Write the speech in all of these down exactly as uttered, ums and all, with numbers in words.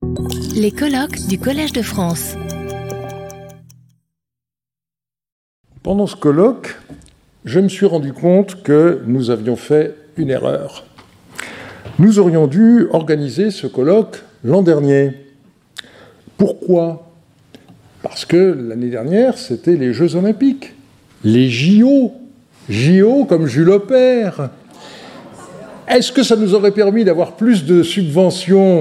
Les colloques du Collège de France. Pendant ce colloque, je me suis rendu compte que nous avions fait une erreur. Nous aurions dû organiser ce colloque l'an dernier. Pourquoi ? Parce que l'année dernière, c'était les Jeux Olympiques, les J O, J O comme Jules Opère. Est-ce que ça nous aurait permis d'avoir plus de subventions ?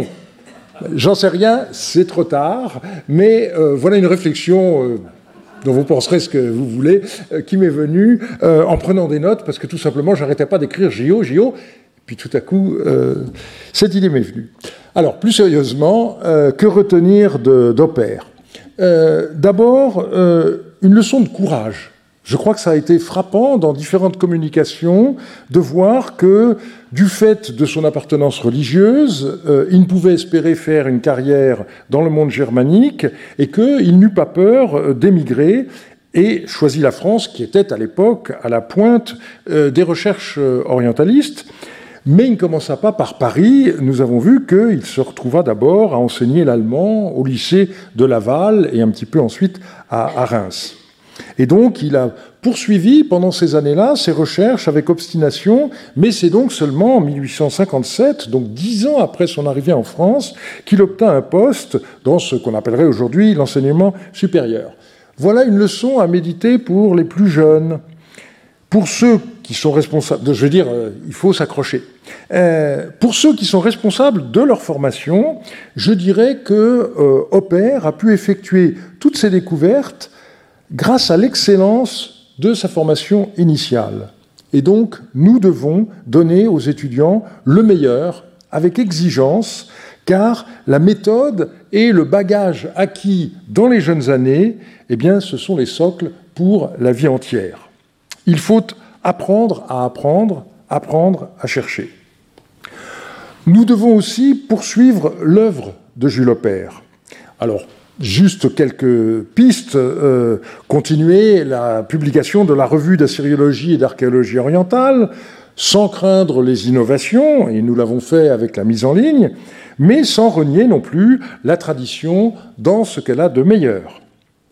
J'en sais rien, c'est trop tard, mais euh, voilà une réflexion euh, dont vous penserez ce que vous voulez, euh, qui m'est venue euh, en prenant des notes, parce que tout simplement, je n'arrêtais pas d'écrire J O, J O, puis tout à coup, euh, cette idée m'est venue. Alors, plus sérieusement, euh, que retenir de, d'Opère ? euh, D'abord, euh, une leçon de courage. Je crois que ça a été frappant dans différentes communications de voir que, du fait de son appartenance religieuse, euh, il ne pouvait espérer faire une carrière dans le monde germanique et qu'il n'eut pas peur d'émigrer et choisit la France, qui était à l'époque à la pointe euh, des recherches orientalistes. Mais il ne commença pas par Paris. Nous avons vu qu'il se retrouva d'abord à enseigner l'allemand au lycée de Laval et un petit peu ensuite à, à Reims. Et donc, il a poursuivi pendant ces années-là ses recherches avec obstination, mais c'est donc seulement en mille huit cent cinquante-sept, donc dix ans après son arrivée en France, qu'il obtint un poste dans ce qu'on appellerait aujourd'hui l'enseignement supérieur. Voilà une leçon à méditer pour les plus jeunes. Pour ceux qui sont responsables, je veux dire, il faut s'accrocher. Euh, pour ceux qui sont responsables de leur formation, je dirais que euh, Opère a pu effectuer toutes ces découvertes grâce à l'excellence de sa formation initiale. Et donc, nous devons donner aux étudiants le meilleur, avec exigence, car la méthode et le bagage acquis dans les jeunes années, eh bien, ce sont les socles pour la vie entière. Il faut apprendre à apprendre, apprendre à chercher. Nous devons aussi poursuivre l'œuvre de Jules Opère. Alors, juste quelques pistes. Euh, continuer la publication de la revue d'assyriologie et d'archéologie orientale, sans craindre les innovations, et nous l'avons fait avec la mise en ligne, mais sans renier non plus la tradition dans ce qu'elle a de meilleur.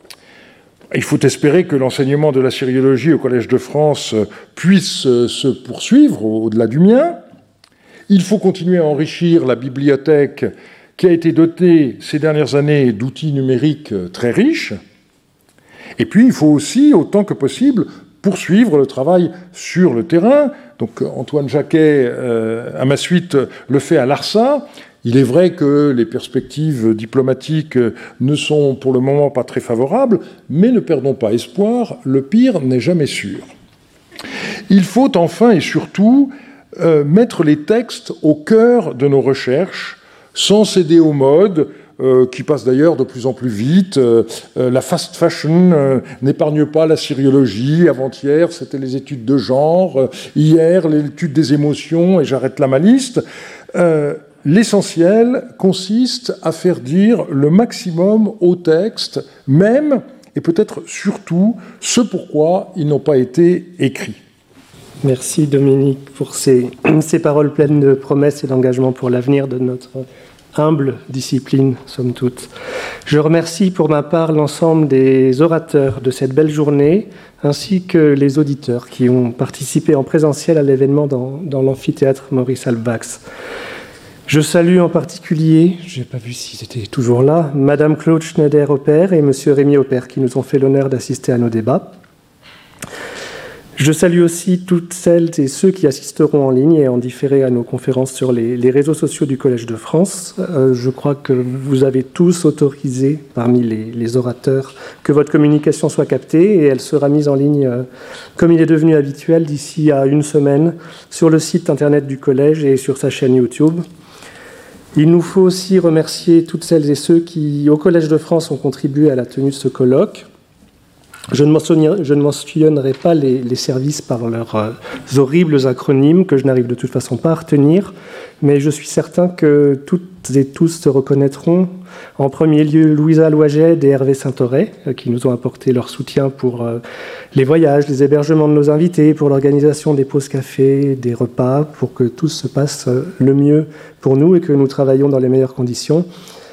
Il faut espérer que l'enseignement de l'assyriologie au Collège de France puisse se poursuivre au-delà du mien. Il faut continuer à enrichir la bibliothèque qui a été dotée ces dernières années d'outils numériques très riches. Et puis, il faut aussi, autant que possible, poursuivre le travail sur le terrain. Donc, Antoine Jacquet, euh, à ma suite, le fait à l'ARSA. Il est vrai que les perspectives diplomatiques ne sont pour le moment pas très favorables, mais ne perdons pas espoir, le pire n'est jamais sûr. Il faut enfin et surtout euh, mettre les textes au cœur de nos recherches, sans céder aux modes, euh, qui passent d'ailleurs de plus en plus vite. Euh, euh, la fast fashion euh, n'épargne pas la syriologie. Avant-hier, c'était les études de genre. Euh, hier, l'étude des émotions, et j'arrête là ma liste. Euh, L'essentiel consiste à faire dire le maximum au texte, même, et peut-être surtout, ce pourquoi ils n'ont pas été écrits. Merci Dominique pour ces, ces paroles pleines de promesses et d'engagement pour l'avenir de notre humble discipline, somme toute. Je remercie pour ma part l'ensemble des orateurs de cette belle journée, ainsi que les auditeurs qui ont participé en présentiel à l'événement dans, dans l'amphithéâtre Maurice Halbwachs. Je salue en particulier, je n'ai pas vu s'ils étaient toujours là, Madame Claude Schneider-Opère et Monsieur Rémi Opère qui nous ont fait l'honneur d'assister à nos débats. Je salue aussi toutes celles et ceux qui assisteront en ligne et en différé à nos conférences sur les, les réseaux sociaux du Collège de France. Euh, je crois que vous avez tous autorisé, parmi les, les orateurs, que votre communication soit captée et elle sera mise en ligne, euh, comme il est devenu habituel, d'ici à une semaine, sur le site internet du Collège et sur sa chaîne YouTube. Il nous faut aussi remercier toutes celles et ceux qui, au Collège de France, ont contribué à la tenue de ce colloque. Je ne mentionnerai, je ne mentionnerai pas les, les services par leurs euh, horribles acronymes que je n'arrive de toute façon pas à retenir, mais je suis certain que toutes et tous se reconnaîtront. En premier lieu, Louisa Loiget et Hervé Saint-Auret, euh, qui nous ont apporté leur soutien pour euh, les voyages, les hébergements de nos invités, pour l'organisation des pauses café, des repas, pour que tout se passe euh, le mieux pour nous et que nous travaillions dans les meilleures conditions.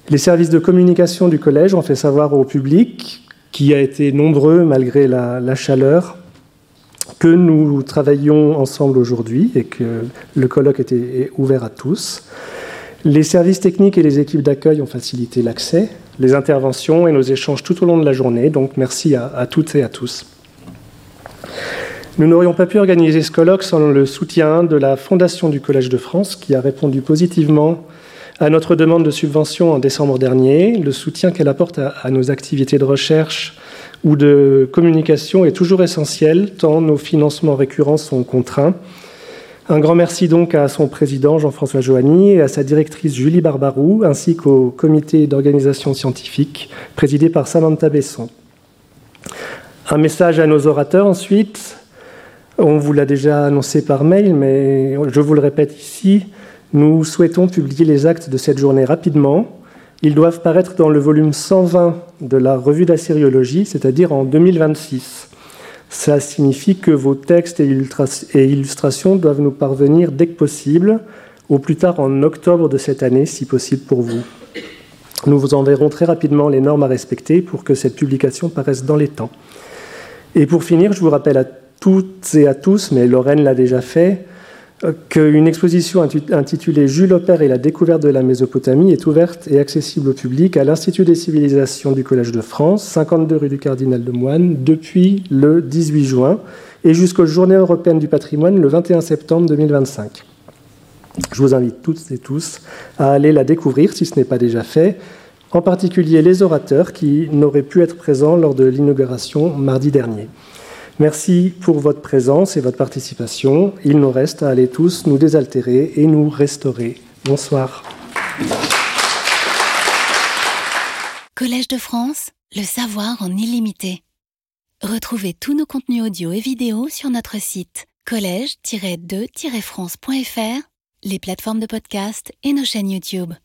Les services de communication du collège ont fait savoir au public, qui a été nombreux malgré la, la chaleur, que nous travaillions ensemble aujourd'hui et que le colloque était ouvert à tous. Les services techniques et les équipes d'accueil ont facilité l'accès, les interventions et nos échanges tout au long de la journée, donc merci à, à toutes et à tous. Nous n'aurions pas pu organiser ce colloque sans le soutien de la Fondation du Collège de France, qui a répondu positivement à notre demande de subvention en décembre dernier. Le soutien qu'elle apporte à, à nos activités de recherche ou de communication est toujours essentiel, tant nos financements récurrents sont contraints. Un grand merci donc à son président Jean-François Joanny et à sa directrice Julie Barbarou, ainsi qu'au comité d'organisation scientifique présidé par Samantha Besson. Un message à nos orateurs ensuite. On vous l'a déjà annoncé par mail, mais je vous le répète ici, nous souhaitons publier les actes de cette journée rapidement. Ils doivent paraître dans le volume cent vingt de la revue d'Assyriologie, c'est-à-dire en deux mille vingt-six. Ça signifie que vos textes et illustrations doivent nous parvenir dès que possible, au plus tard en octobre de cette année, si possible pour vous. Nous vous enverrons très rapidement les normes à respecter pour que cette publication paraisse dans les temps. Et pour finir, je vous rappelle à toutes et à tous, mais Lorraine l'a déjà fait, qu'une exposition intitulée « Jules Opère et la découverte de la Mésopotamie » est ouverte et accessible au public à l'Institut des civilisations du Collège de France, cinquante-deux rue du Cardinal de Moine, depuis le dix-huit juin et jusqu'aux Journées européennes du patrimoine le vingt et un septembre deux mille vingt-cinq. Je vous invite toutes et tous à aller la découvrir si ce n'est pas déjà fait, en particulier les orateurs qui n'auraient pu être présents lors de l'inauguration mardi dernier. Merci pour votre présence et votre participation. Il nous reste à aller tous nous désaltérer et nous restaurer. Bonsoir. Collège de France, le savoir en illimité. Retrouvez tous nos contenus audio et vidéo sur notre site collège tiret de tiret france point f r, les plateformes de podcast et nos chaînes YouTube.